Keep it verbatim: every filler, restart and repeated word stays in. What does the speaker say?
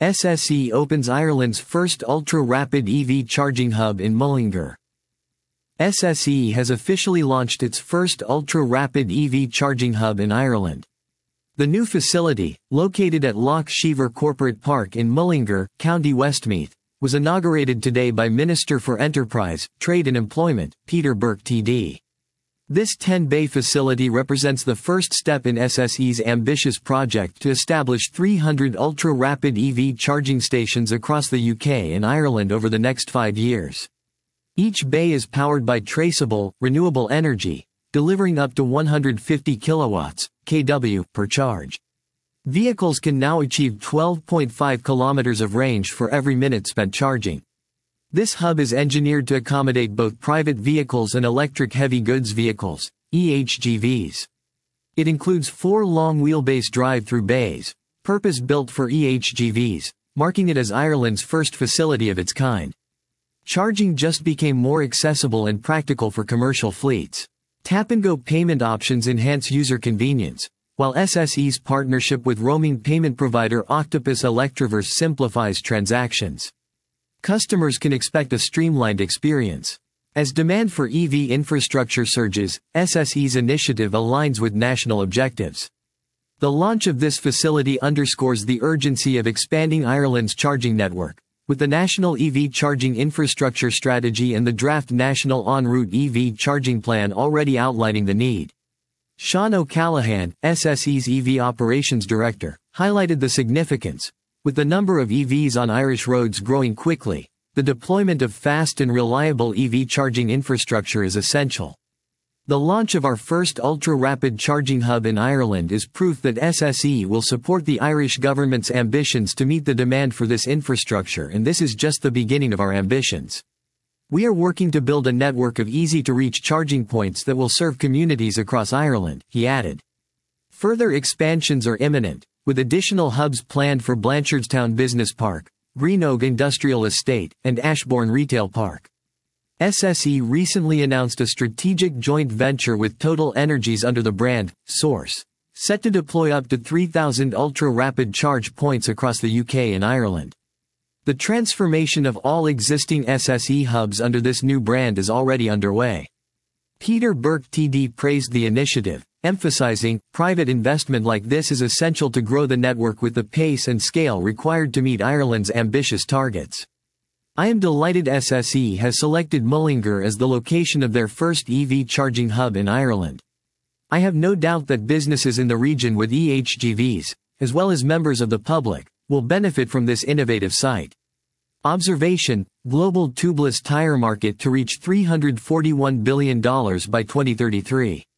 S S E opens Ireland's first ultra-rapid E V charging hub in Mullingar. S S E has officially launched its first ultra-rapid E V charging hub in Ireland. The new facility, located at Loch Shever Corporate Park in Mullingar, County Westmeath, was inaugurated today by Minister for Enterprise, Trade and Employment, Peter Burke T D. This ten-bay facility represents the first step in S S E's ambitious project to establish three hundred ultra-rapid E V charging stations across the U K and Ireland over the next five years. Each bay is powered by traceable, renewable energy, delivering up to one hundred fifty kilowatts kW per charge. Vehicles can now achieve twelve point five kilometers of range for every minute spent charging. This hub is engineered to accommodate both private vehicles and electric heavy goods vehicles, E H G Vs. It includes four long-wheelbase drive-through bays, purpose-built for E H G Vs, marking it as Ireland's first facility of its kind. Charging just became more accessible and practical for commercial fleets. Tap-and-go payment options enhance user convenience, while S S E's partnership with roaming payment provider Octopus Electroverse simplifies transactions. Customers can expect a streamlined experience. As demand for E V infrastructure surges, S S E's initiative aligns with national objectives. The launch of this facility underscores the urgency of expanding Ireland's charging network, with the National E V Charging Infrastructure Strategy and the draft National En Route E V Charging Plan already outlining the need. Sean O'Callaghan, S S E's E V Operations Director, highlighted the significance. With the number of E Vs on Irish roads growing quickly, the deployment of fast and reliable E V charging infrastructure is essential. The launch of our first ultra-rapid charging hub in Ireland is proof that S S E will support the Irish government's ambitions to meet the demand for this infrastructure, and this is just the beginning of our ambitions. We are working to build a network of easy-to-reach charging points that will serve communities across Ireland, he added. Further expansions are imminent, with additional hubs planned for Blanchardstown Business Park, Greenogue Industrial Estate, and Ashbourne Retail Park. S S E recently announced a strategic joint venture with Total Energies under the brand Source, set to deploy up to three thousand ultra-rapid charge points across the U K and Ireland. The transformation of all existing S S E hubs under this new brand is already underway. Peter Burke T D praised the initiative, emphasizing, private investment like this is essential to grow the network with the pace and scale required to meet Ireland's ambitious targets. I am delighted S S E has selected Mullingar as the location of their first E V charging hub in Ireland. I have no doubt that businesses in the region with E H G Vs, as well as members of the public, will benefit from this innovative site. Observation: global tubeless tire market to reach three hundred forty-one billion dollars by twenty thirty-three.